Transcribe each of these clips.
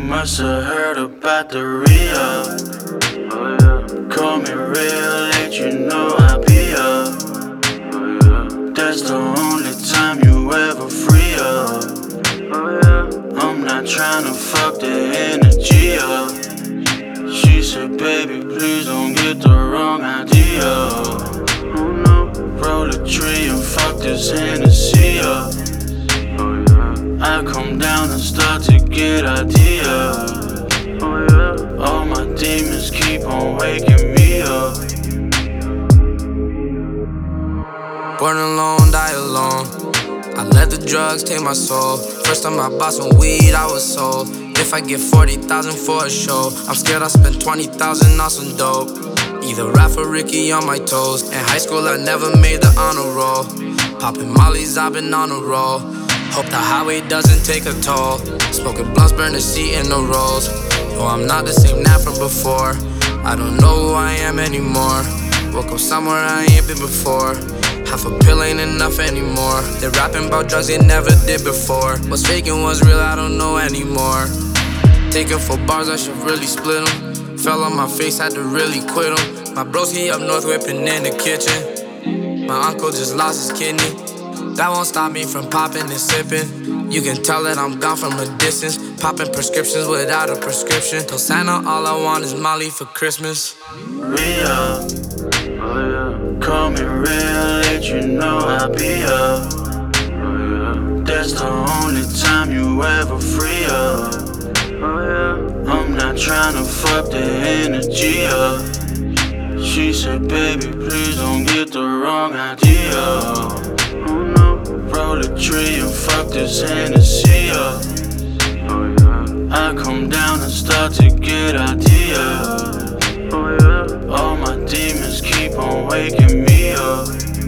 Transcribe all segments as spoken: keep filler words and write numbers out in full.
must have heard about the re-up. Oh, yeah. Call me real late, you know I'll be up. Oh, yeah. That's the only time you ever free up. Oh, yeah. I'm not tryna fuck the energy up. She said, baby, please don't get the wrong idea. Oh, no. Roll a tree and fuck this Hennessy up. Oh, yeah. I come down and start to get ideas. Oh, yeah. All my demons keep on waking me up. Born alone, die alone. I let the drugs take my soul. First time I bought some weed, I was sold. If I get forty thousand for a show, I'm scared I spend twenty thousand on some dope. Either rap or Ricky on my toes. In high school, I never made the honor roll. Popping mollies, I've been on a roll. Hope the highway doesn't take a toll. Smoking blunts, burn the seat in the rolls. No, I'm not the same now from before. I don't know who I am anymore. Woke up somewhere I ain't been before. Half a pill ain't enough anymore. They're rapping about drugs they never did before. What's fake and what's real, I don't know anymore. Taking four bars, I should really split them. Fell on my face, had to really quit them. My bros, he up north whipping in the kitchen. My uncle just lost his kidney. That won't stop me from popping and sipping. You can tell that I'm gone from a distance. Popping prescriptions without a prescription. Told Santa all I want is Molly for Christmas. Re-up, oh yeah. Call me real late, you know I'll be up. Oh yeah. That's the only time you ever free up. Oh yeah. I'm not tryna fuck the energy up. She said, baby, please don't get the wrong idea. Oh no. Roll a tree and fuck this Hennessy up. Oh yeah. I come down and start to get ideas. Oh yeah. All my demons keep on waking me up.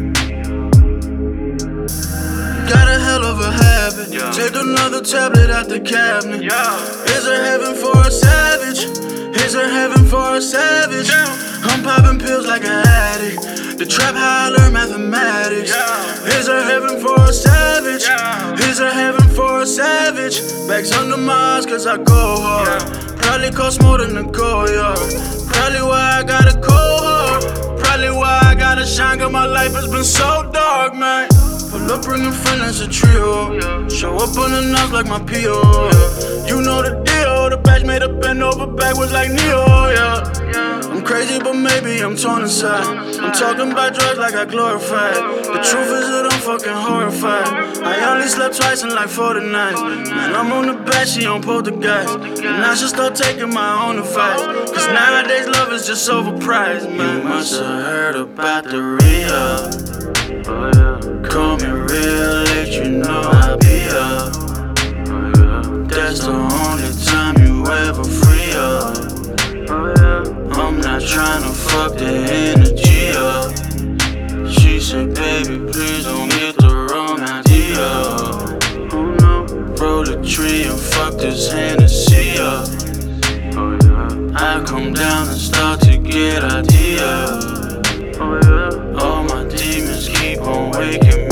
Got a hell of a habit. Yeah. Take another tablet out the cabinet. Yeah. Is there heaven for a savage? Is there heaven for a savage? Yeah. I'm popping pills like an addict. The trap how I learn mathematics. Yeah. Is there heaven for a savage? Yeah. Is there heaven for a savage? Bags under my eyes cause I go hard. Yeah. Probably cost more than a gold yard. Probably why I got a cold heart. Probably why I gotta shine cause my life has been so dark, man. Pull up bringing friends a trio. Yeah. Show up unannounced like my P O. Yeah. You know the deal. The batch made a bend over backwards like Neo, yeah. I'm crazy, but maybe I'm torn inside. I'm talking about drugs like I glorified. The truth is that I'm fucking horrified. I only slept twice in like forty nights. Man, I'm on the back, she on poltergeist. And I should start taking my own advice. Cause nowadays love is just overpriced, man. You must have heard about the re-up. Oh yeah. Call me real late, you know I'll be up. Oh yeah. That's the only time you ever free up. Oh yeah. I'm not tryna fuck the energy up. She said, baby, please don't get the wrong idea. Oh no. Roll a tree and fuck this Hennessy up. Oh yeah. I come down and start to get ideas. Oh yeah. All my demons keep on waking me